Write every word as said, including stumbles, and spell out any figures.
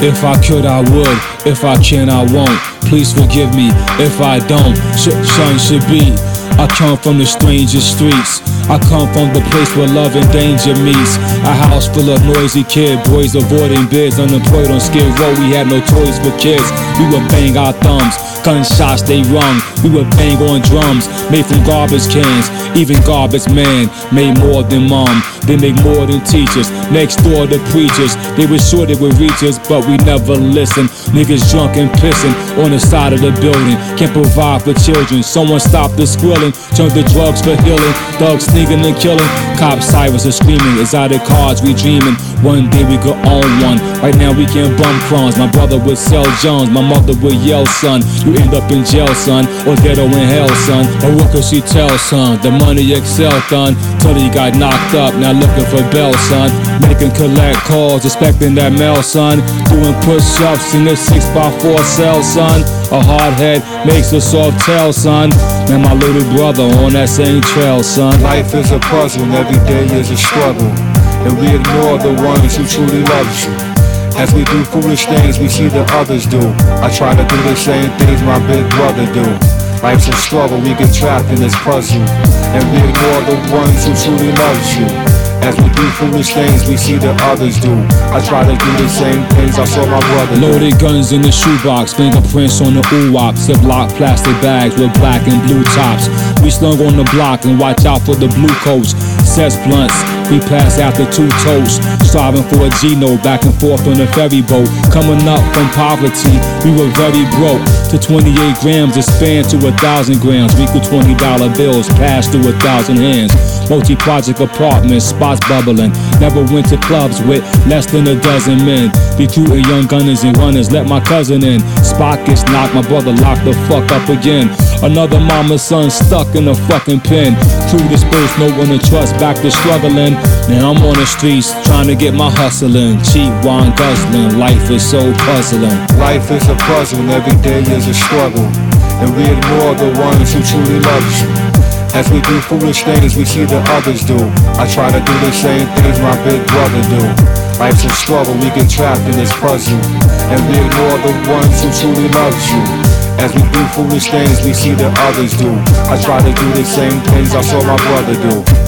If I could, I would. If I can, I won't. Please forgive me if I don't. Sh- son should be. I come from the strangest streets. I come from the place where love and danger meets. A house full of noisy kid boys avoiding bids. Unemployed on Skid Row, we had no toys for kids. We would bang our thumbs, gunshots they rung. We would bang on drums made from garbage cans. Even garbage man made more than mom. They make more than teachers. Next door the preachers, they were sure they would reach us, but we never listened. Niggas drunk and pissing on the side of the building. Can't provide for children. Someone stopped the squilling, turned to drugs for healing. Thugs sneaking and killing. Cop sirens are screaming. Exotic cars we dreaming. One day we could own one. Right now we can bum crumbs. My brother would sell Jones. My mother would yell, son, you end up in jail, son, or ghetto in hell, son. But what could she tell, son? The money excel, son, till he got knocked up. Now looking for bail, son. Making collect calls, expecting that mail, son. Doing push-ups in this six by four cell, son. A hard head makes a soft tail, son. And my little brother on that same trail, son. Life is a puzzle and every day is a struggle, and we ignore the ones who truly love you. As we do foolish things we see the others do, I try to do the same things my big brother do. Life's a struggle, we get trapped in this puzzle, and we ignore the ones who truly love you. As we do foolish things we see the others do, I try to do the same things I saw my brother do. Loaded guns in the shoebox, fingerprints on the oo-wop. Ziploc plastic bags with black and blue tops. We slung on the block and watch out for the blue coats. Sets blunts, we pass after two toasts. Striving for a Gino back and forth on the ferry boat. Coming up from poverty, we were very broke. To twenty-eight grams expand to a thousand grams. Weekly twenty dollar bills passed through a thousand hands. Multi-project apartments, spots bubbling. Never went to clubs with less than a dozen men. Recruiting young gunners and runners, let my cousin in. Spot gets knocked, my brother locked the fuck up again. Another mama's son stuck in a fucking pen. Crew dispersed, no one to trust, back to struggling. Now I'm on the streets trying to get my hustling. Cheap wine guzzling, life is so puzzling. Life is a puzzle and every day is a struggle, and we ignore the ones who truly love you. As we do foolish things we see the others do, I try to do the same things my big brother do. Life's a struggle, we get trapped in this puzzle, and we ignore the ones who truly love you. As we do foolish things we see the others do, I try to do the same things I saw my brother do.